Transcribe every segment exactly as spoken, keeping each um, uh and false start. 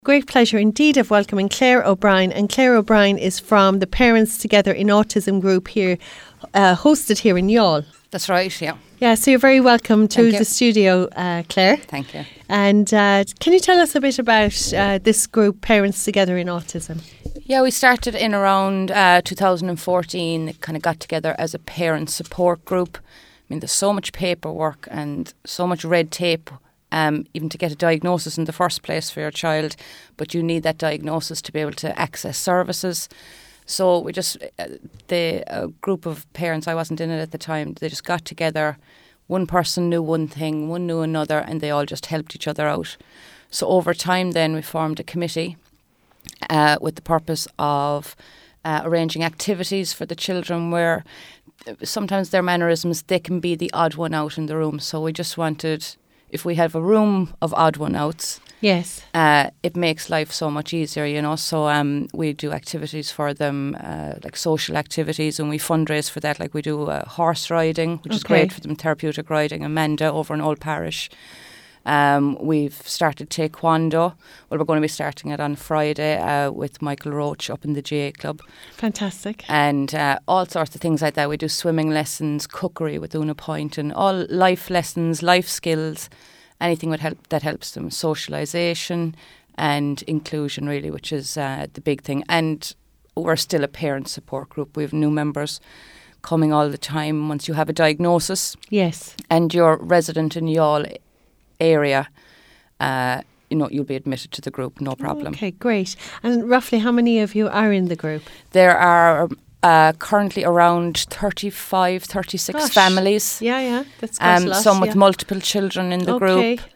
Great pleasure indeed of welcoming Claire O'Brien, and Claire O'Brien is from the Parents Together in Autism group here, uh, hosted here in Youghal. That's right, yeah. Yeah, so you're very welcome to Thank the you. studio, uh, Claire. Thank you. And uh, can you tell us a bit about uh, this group, Parents Together in Autism? Yeah, we started in around uh, two thousand fourteen. It kind of got together as a parent support group. I mean, there's so much paperwork and so much red tape. Um, even to get a diagnosis in the first place for your child, but you need that diagnosis to be able to access services. So we just, uh, the uh, group of parents, I wasn't in it at the time, they just got together. One person knew one thing, one knew another, and they all just helped each other out. So over time then we formed a committee uh, with the purpose of uh, arranging activities for the children where sometimes their mannerisms, they can be the odd one out in the room. So we just wanted... If we have a room of odd one outs, yes, uh, it makes life so much easier, you know. So um, we do activities for them, uh, like social activities, and we fundraise for that. Like we do uh, horse riding, which is Okay. great for them, therapeutic riding. Amanda over in Old Parish. Um, we've started Taekwondo. Well, we're going to be starting it on Friday uh, with Michael Roach up in the G A Club. fantastic. And uh, all sorts of things like that. We do swimming lessons, cookery with Una Point, and all life lessons, life skills, anything would help that helps them. Socialisation and inclusion, really, which is uh, the big thing. And we're still a parent support group. We have new members coming all the time once you have a diagnosis Yes. and you're resident in Youghal area. Uh, you know, you'll be admitted to the group, no problem. Okay, great. And roughly how many of you are in the group? There are uh, currently around thirty-five, thirty-six Gosh. families. Yeah, yeah, that's quite Um, a lot. some with yeah. multiple children in the Okay. group.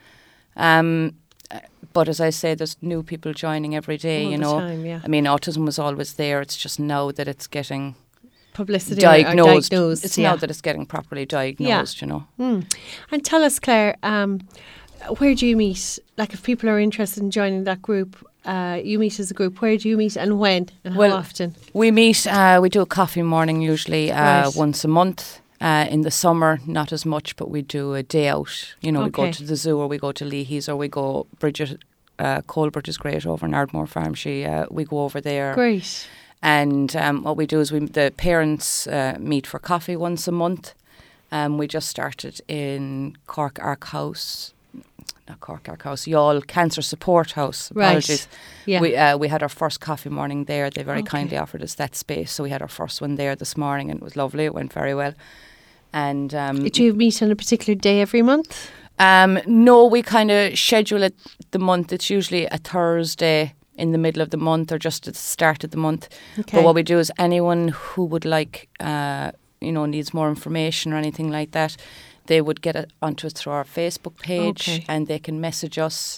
Um, uh, but as I say, there's new people joining every day, All you the know. time, yeah. I mean, autism was always there. It's just now that it's getting Publicity or- or diagnosed. diagnosed, It's yeah. now that it's getting properly diagnosed, you know. Mm. And tell us, Claire, um, where do you meet? Like, if people are interested in joining that group, uh, you meet as a group. Where do you meet, and when, and Well, how often? We meet, uh, we do a coffee morning usually uh, Right. once a month. Uh, in the summer, not as much, but we do a day out. You know, we Okay. go to the zoo or we go to Leahy's or we go, Bridget uh, Colbert is great over in Ardmore Farm. She, uh, we go over there. Great. And um, what we do is we the parents uh, meet for coffee once a month. Um, we just started in Cork Ark House, not Cork Ark House, Youghal Cancer Support House. Right. Apologies. Yeah. We uh, we had our first coffee morning there. They very Okay. kindly offered us that space, so we had our first one there this morning, and it was lovely. It went very well. And um, Do you meet on a particular day every month? um, no, we kind of schedule it the month. It's usually a Thursday in the middle of the month or just at the start of the month. Okay. But what we do is anyone who would like, uh, you know, needs more information or anything like that, they would get it onto us through our Facebook page Okay. and they can message us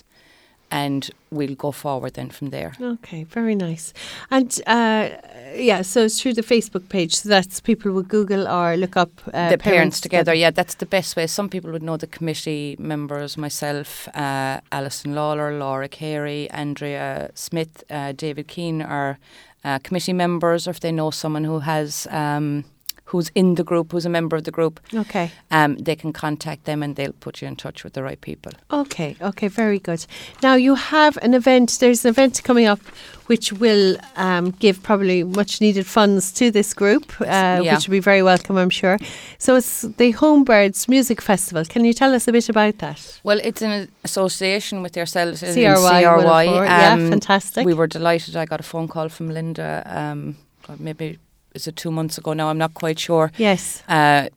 and we'll go forward then from there. Okay, very nice. And uh, yeah, so it's through the Facebook page. So that's people would Google or look up uh, the parents, together. Yeah, that's the best way. Some people would know the committee members, myself, uh, Alison Lawler, Laura Carey, Andrea Smith, uh, David Keane are uh, committee members, or if they know someone who has um, who's in the group, who's a member of the group, Okay. um, they can contact them and they'll put you in touch with the right people. Okay, okay, very good. Now you have an event, there's an event coming up which will um, give probably much needed funds to this group, uh, Yeah. which will be very welcome, I'm sure. So it's the Homebirds Music Festival. Can you tell us a bit about that? Well, it's in association with yourselves in C R Y, C R Y. one oh four, yeah, fantastic. We were delighted. I got a phone call from Linda, um, God, maybe is it two months ago now? I'm not quite sure. Yes. Uh,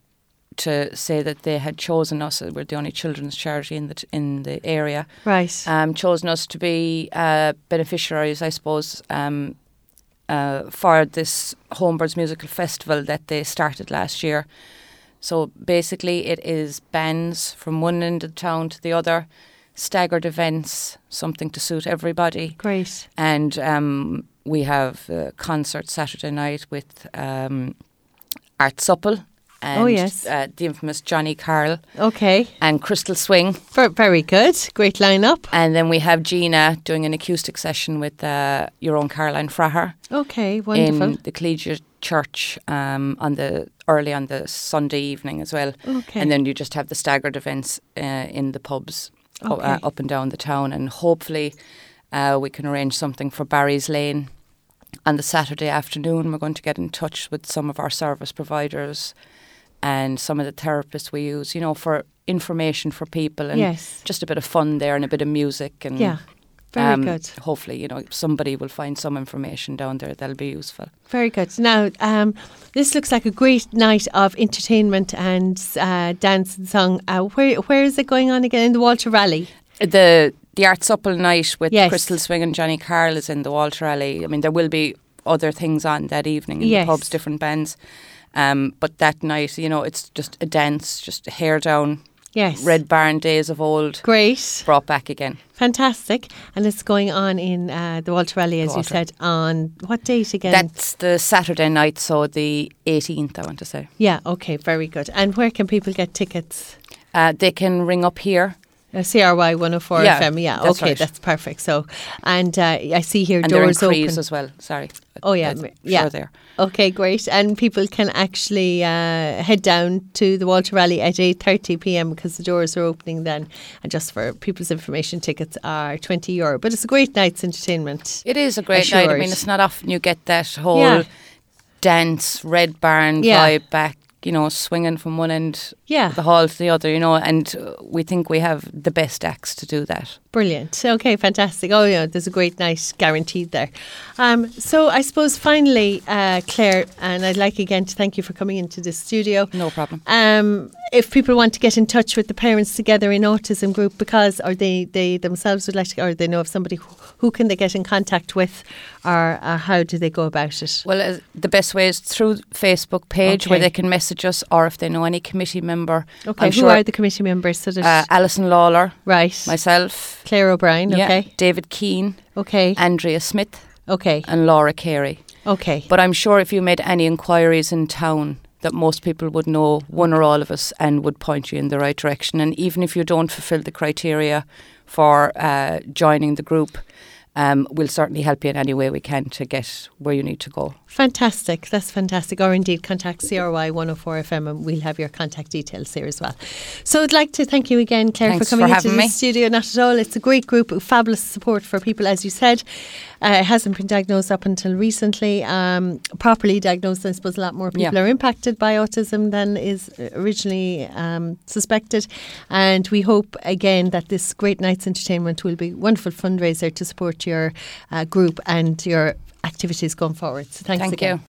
to say that they had chosen us. We're the only children's charity in the t- in the area. Right. Um, chosen us to be uh, beneficiaries, I suppose, um, uh, for this Homebirds Musical Festival that they started last year. So basically, it is bands from one end of the town to the other, staggered events, something to suit everybody. Great. And um, we have a concert Saturday night with um, Art Supple and Oh, yes. uh, the infamous Johnny Carl Okay. and Crystal Swing. Ver- very good. Great lineup. And then we have Gina doing an acoustic session with uh, your own Caroline Fraher Okay, wonderful. in the Collegiate Church um, on the early on the Sunday evening as well. Okay. And then you just have the staggered events uh, in the pubs Okay. uh, up and down the town, and hopefully Uh, we can arrange something for Barry's Lane. On the Saturday afternoon, we're going to get in touch with some of our service providers and some of the therapists we use, you know, for information for people and Yes. just a bit of fun there and a bit of music. And Yeah, very um, good. hopefully, you know, somebody will find some information down there that'll be useful. Very good. Now, um, this looks like a great night of entertainment and uh, dance and song. Uh, where where is it going on again? In the Walter Rally? The the Art Supple night with Yes. Crystal Swing and Johnny Carl is in the Walter Alley. I mean, there will be other things on that evening in Yes. the pubs, different bands. Um, but that night, you know, it's just a dance, just a hair down, Yes. Red Barn days of old Great. brought back again. Fantastic. And it's going on in uh, the Walter Rally, as you Walter. said, on what date again? That's the Saturday night, so the eighteenth, I want to say. yeah, okay, very good. And where can people get tickets? Uh, they can ring up here. Uh, C R Y one oh four Yeah, F M, yeah, that's okay, right. that's perfect. So, and uh, I see here And they're in doors Crees open. as well, sorry. Oh, yeah, I'm m- yeah. Sure there. Okay, great. And people can actually uh, head down to the Walter Rally at eight thirty p m because the doors are opening then. And just for people's information, tickets are twenty euro. But it's a great night's entertainment. It is a great night. I Assured. mean, it's not often you get that whole Yeah. dance, Red Barn Yeah. vibe back, you know, swinging from one end Yeah. of the hall to the other, you know, and uh, we think we have the best acts to do that. Brilliant. Okay, fantastic. Oh, yeah, there's a great night guaranteed there. Um, so I suppose finally, uh, Claire, and I'd like again to thank you for coming into the studio. No problem. Um, if people want to get in touch with the parents together in autism group, because or they, they themselves would like to, or they know of somebody, who, who can they get in contact with, or uh, how do they go about it? Well, uh, the best way is through Facebook page Okay. where they can message us, or if they know any committee member. Okay, I'm who sure, are the committee members? So that uh, Alison Lawler, right, myself, Claire O'Brien. yeah, Okay, David Keane, okay, Andrea Smith, okay, and Laura Carey. okay. But I'm sure if you made any inquiries in town, that most people would know one or all of us and would point you in the right direction. And even if you don't fulfil the criteria for uh, joining the group, um, we'll certainly help you in any way we can to get where you need to go. Fantastic. That's fantastic. Or indeed, contact C R Y one oh four F M and we'll have your contact details here as well. So I'd like to thank you again, Claire, Thanks for coming for into having the me. studio. Not at all. It's a great group of fabulous support for people, as you said. Uh, it hasn't been diagnosed up until recently. Um, properly diagnosed, I suppose a lot more people Yeah. are impacted by autism than is originally um, suspected. And we hope, again, that this Great Nights Entertainment will be a wonderful fundraiser to support your uh, group and your activities going forward. So thanks Thank again. you.